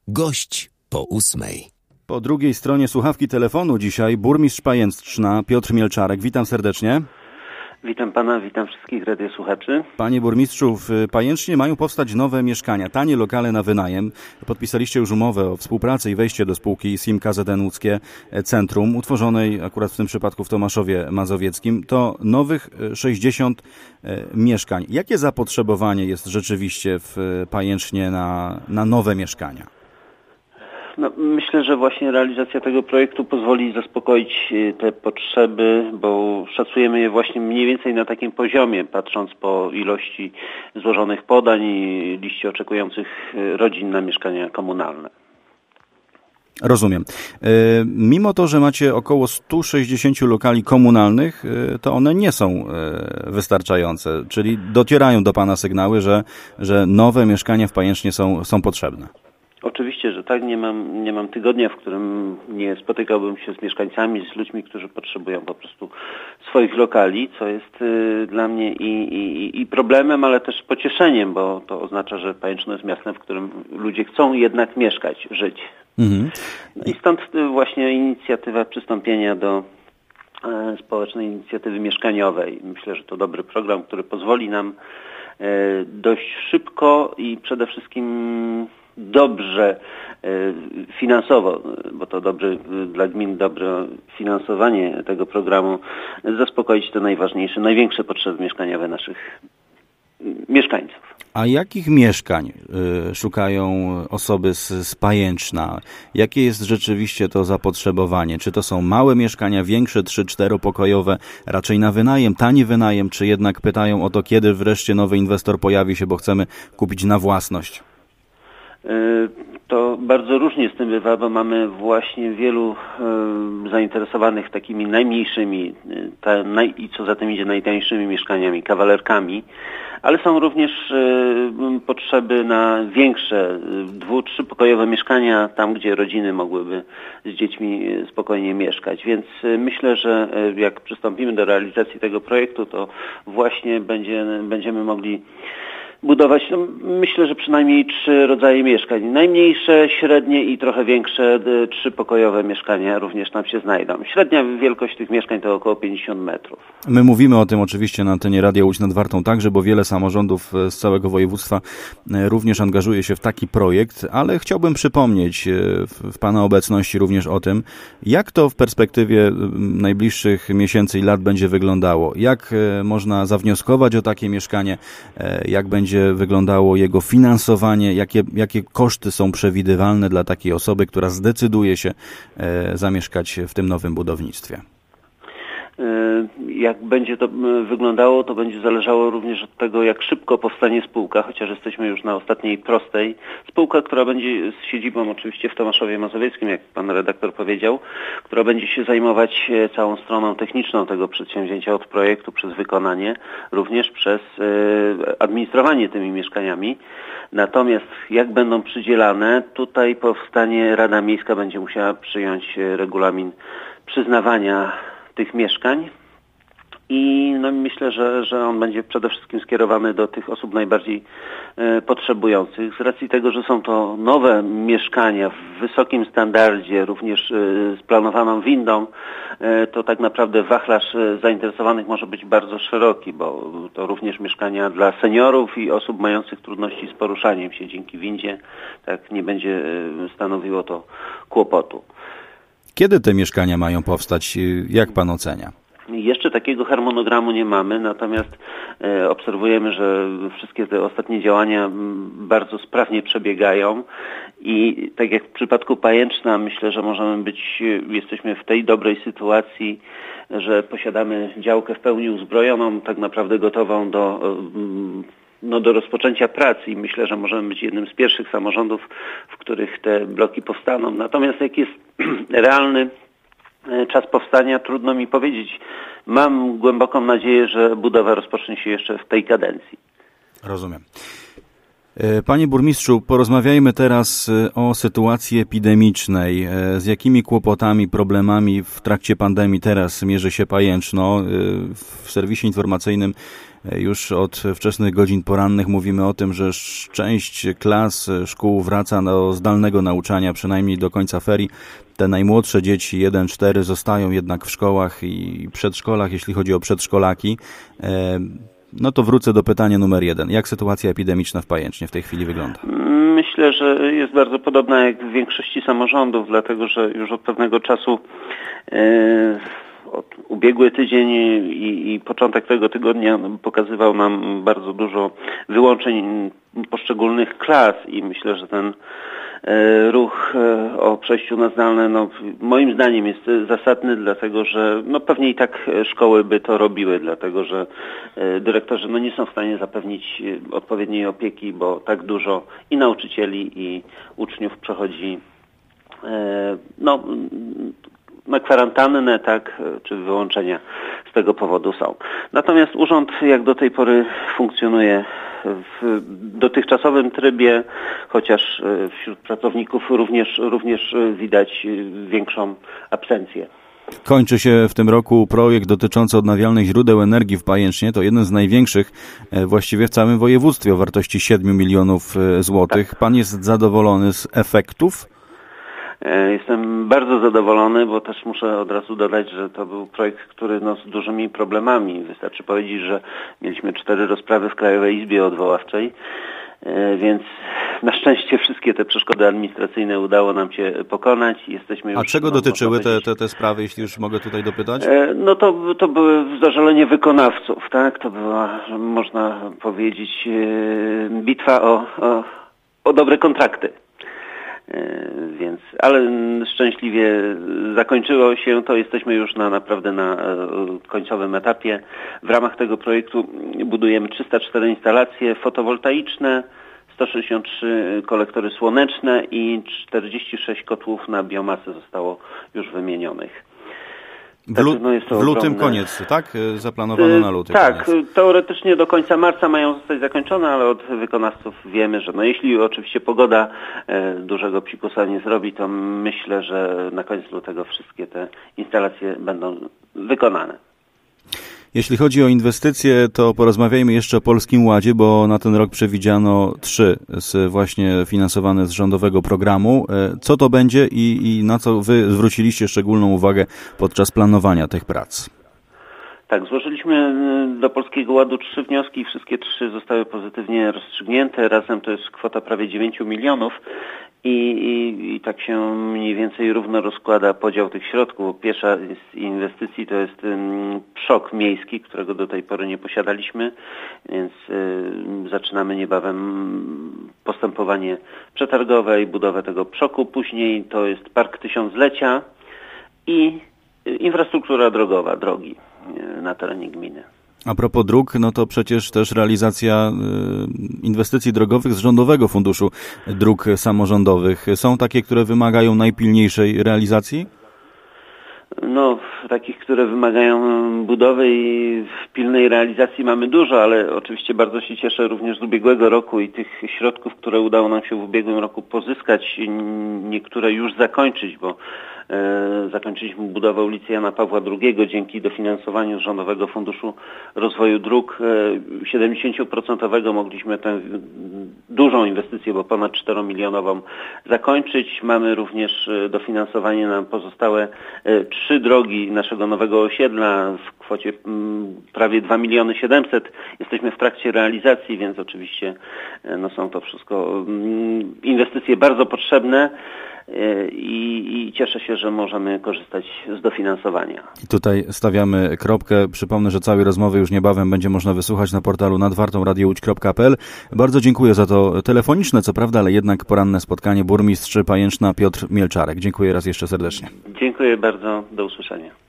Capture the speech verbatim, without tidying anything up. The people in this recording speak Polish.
Gość po ósmej. Po drugiej stronie słuchawki telefonu dzisiaj burmistrz Pajęczna Piotr Mielczarek. Witam serdecznie. Witam pana, witam wszystkich radiosłuchaczy. Panie burmistrzu, w Pajęcznie mają powstać nowe mieszkania, tanie lokale na wynajem. Podpisaliście już umowę o współpracy i wejście do spółki S I M K Z N Łódzkie Centrum, utworzonej akurat w tym przypadku w Tomaszowie Mazowieckim. To nowych sześćdziesiąt mieszkań. Jakie zapotrzebowanie jest rzeczywiście w Pajęcznie na, na nowe mieszkania? No, myślę, że właśnie realizacja tego projektu pozwoli zaspokoić te potrzeby, bo szacujemy je właśnie mniej więcej na takim poziomie, patrząc po ilości złożonych podań i liście oczekujących rodzin na mieszkania komunalne. Rozumiem. Mimo to, że macie około sto sześćdziesiąt lokali komunalnych, to one nie są wystarczające, czyli docierają do pana sygnały, że, że nowe mieszkania w Pajęcznie są, są potrzebne. Oczywiście, że tak. Nie mam, nie mam tygodnia, w którym nie spotykałbym się z mieszkańcami, z ludźmi, którzy potrzebują po prostu swoich lokali, co jest y, dla mnie i, i, i problemem, ale też pocieszeniem, bo to oznacza, że Pajęczno jest miastem, w którym ludzie chcą jednak mieszkać, żyć. Mhm. No i stąd właśnie inicjatywa przystąpienia do e, społecznej inicjatywy mieszkaniowej. Myślę, że to dobry program, który pozwoli nam e, dość szybko i przede wszystkim dobrze finansowo, bo to dobrze dla gmin, dobre finansowanie tego programu, zaspokoić te najważniejsze, największe potrzeby mieszkaniowe naszych mieszkańców. A jakich mieszkań y, szukają osoby z, z Pajęczna? Jakie jest rzeczywiście to zapotrzebowanie? Czy to są małe mieszkania, większe, trzy, czteropokojowe, raczej na wynajem, tani wynajem, czy jednak pytają o to, kiedy wreszcie nowy inwestor pojawi się, bo chcemy kupić na własność? To bardzo różnie z tym bywa, bo mamy właśnie wielu e, zainteresowanych takimi najmniejszymi ta, naj, i co za tym idzie najtańszymi mieszkaniami, kawalerkami, ale są również e, potrzeby na większe, dwu-, trzypokojowe mieszkania, tam gdzie rodziny mogłyby z dziećmi spokojnie mieszkać. Więc myślę, że jak przystąpimy do realizacji tego projektu, to właśnie będzie, będziemy mogli budować, no, myślę, że przynajmniej trzy rodzaje mieszkań. Najmniejsze, średnie i trochę większe trzypokojowe mieszkania również nam się znajdą. Średnia wielkość tych mieszkań to około pięćdziesiąt metrów. My mówimy o tym oczywiście na antenie Radia Łódź nad Wartą także, bo wiele samorządów z całego województwa również angażuje się w taki projekt, ale chciałbym przypomnieć w pana obecności również o tym, jak to w perspektywie najbliższych miesięcy i lat będzie wyglądało. Jak można zawnioskować o takie mieszkanie, jak będzie wyglądało jego finansowanie, jakie, jakie koszty są przewidywalne dla takiej osoby, która zdecyduje się e, zamieszkać w tym nowym budownictwie? Jak będzie to wyglądało, to będzie zależało również od tego, jak szybko powstanie spółka, chociaż jesteśmy już na ostatniej prostej. Spółka, która będzie z siedzibą oczywiście w Tomaszowie Mazowieckim, jak pan redaktor powiedział, która będzie się zajmować całą stroną techniczną tego przedsięwzięcia od projektu przez wykonanie, również przez administrowanie tymi mieszkaniami. Natomiast jak będą przydzielane, tutaj powstanie Rada Miejska będzie musiała przyjąć regulamin przyznawania tych mieszkań i no, myślę, że, że on będzie przede wszystkim skierowany do tych osób najbardziej e, potrzebujących. Z racji tego, że są to nowe mieszkania w wysokim standardzie, również e, z planowaną windą, e, to tak naprawdę wachlarz e, zainteresowanych może być bardzo szeroki, bo to również mieszkania dla seniorów i osób mających trudności z poruszaniem się dzięki windzie, tak nie będzie e, stanowiło to kłopotu. Kiedy te mieszkania mają powstać? Jak pan ocenia? Jeszcze takiego harmonogramu nie mamy, natomiast e, obserwujemy, że wszystkie te ostatnie działania bardzo sprawnie przebiegają i tak jak w przypadku Pajęczna, myślę, że możemy być, jesteśmy w tej dobrej sytuacji, że posiadamy działkę w pełni uzbrojoną, tak naprawdę gotową do no, do rozpoczęcia prac i myślę, że możemy być jednym z pierwszych samorządów, w których te bloki powstaną. Natomiast jak jest realny czas powstania, trudno mi powiedzieć. Mam głęboką nadzieję, że budowa rozpocznie się jeszcze w tej kadencji. Rozumiem. Panie burmistrzu, porozmawiajmy teraz o sytuacji epidemicznej. Z jakimi kłopotami, problemami w trakcie pandemii teraz mierzy się Pajęczno? W serwisie informacyjnym Już od wczesnych godzin porannych mówimy o tym, że część klas szkół wraca do zdalnego nauczania, przynajmniej do końca ferii. Te najmłodsze dzieci, jeden cztery, zostają jednak w szkołach i przedszkolach, jeśli chodzi o przedszkolaki. No to wrócę do pytania numer jeden. Jak sytuacja epidemiczna w Pajęcznie w tej chwili wygląda? Myślę, że jest bardzo podobna jak w większości samorządów, dlatego że już od pewnego czasu yy, od ubiegły tydzień i, i początek tego tygodnia pokazywał nam bardzo dużo wyłączeń poszczególnych klas i myślę, że ten ruch o przejściu na zdalne, no, moim zdaniem jest zasadny, dlatego że no, pewnie i tak szkoły by to robiły, dlatego że dyrektorzy no, nie są w stanie zapewnić odpowiedniej opieki, bo tak dużo i nauczycieli, i uczniów przechodzi no, na kwarantannę, tak, czy wyłączenia z tego powodu są. Natomiast urząd jak do tej pory funkcjonuje w dotychczasowym trybie, chociaż wśród pracowników również, również widać większą absencję. Kończy się w tym roku projekt dotyczący odnawialnych źródeł energii w Pajęcznie. To jeden z największych właściwie w całym województwie o wartości siedmiu milionów złotych. Pan jest zadowolony z efektów? Jestem bardzo zadowolony, bo też muszę od razu dodać, że to był projekt, który no, z dużymi problemami. Wystarczy powiedzieć, że mieliśmy cztery rozprawy w Krajowej Izbie Odwoławczej, więc na szczęście wszystkie te przeszkody administracyjne udało nam się pokonać. Jesteśmy już, A czego no, dotyczyły te, te, te sprawy, jeśli już mogę tutaj dopytać? No to, to były zażalenie wykonawców, tak? To była, można powiedzieć, bitwa o, o, o dobre kontrakty. Więc, ale szczęśliwie zakończyło się to, jesteśmy już na naprawdę na końcowym etapie. W ramach tego projektu budujemy trzysta cztery instalacje fotowoltaiczne, sto sześćdziesiąt trzy kolektory słoneczne i czterdzieści sześć kotłów na biomasę zostało już wymienionych. W, lu- no jest to w lutym ogromne... koniec, tak? Zaplanowano na luty. Tak, koniec. Teoretycznie do końca marca mają zostać zakończone, ale od wykonawców wiemy, że no jeśli oczywiście pogoda e, dużego psikusa nie zrobi, to myślę, że na koniec lutego wszystkie te instalacje będą wykonane. Jeśli chodzi o inwestycje, to porozmawiajmy jeszcze o Polskim Ładzie, bo na ten rok przewidziano trzy z właśnie finansowane z rządowego programu. Co to będzie i, i na co wy zwróciliście szczególną uwagę podczas planowania tych prac? Tak, złożyliśmy do Polskiego Ładu trzy wnioski i wszystkie trzy zostały pozytywnie rozstrzygnięte. Razem to jest kwota prawie dziewięć milionów. I, i, I tak się mniej więcej równo rozkłada podział tych środków. Pierwsza z inwestycji to jest um, przok miejski, którego do tej pory nie posiadaliśmy, więc y, zaczynamy niebawem postępowanie przetargowe i budowę tego przoku. Później to jest Park Tysiąclecia i y, infrastruktura drogowa, drogi y, na terenie gminy. A propos dróg, no to przecież też realizacja y, inwestycji drogowych z Rządowego Funduszu Dróg Samorządowych. Są takie, które wymagają najpilniejszej realizacji? No, takich, które wymagają budowy i pilnej realizacji mamy dużo, ale oczywiście bardzo się cieszę również z ubiegłego roku i tych środków, które udało nam się w ubiegłym roku pozyskać, niektóre już zakończyć, bo e, zakończyliśmy budowę ulicy Jana Pawła drugiego dzięki dofinansowaniu z Rządowego Funduszu Rozwoju Dróg e, siedemdziesiąt procent mogliśmy tę dużą inwestycję, bo ponad czteromilionową zakończyć. Mamy również dofinansowanie na pozostałe e, trzy drogi naszego nowego osiedla w kwocie m, prawie dwa miliony siedemset. Jesteśmy w trakcie realizacji, więc oczywiście no, są to wszystko m, inwestycje bardzo potrzebne e, i, i cieszę się, że możemy korzystać z dofinansowania. I tutaj stawiamy kropkę. Przypomnę, że całej rozmowy już niebawem będzie można wysłuchać na portalu nadwartą radio łódź kropka p l. Bardzo dziękuję za to telefoniczne, co prawda, ale jednak poranne spotkanie. Burmistrz Pajęczna Piotr Mielczarek. Dziękuję raz jeszcze serdecznie. Dziękuję bardzo. Do usłyszenia.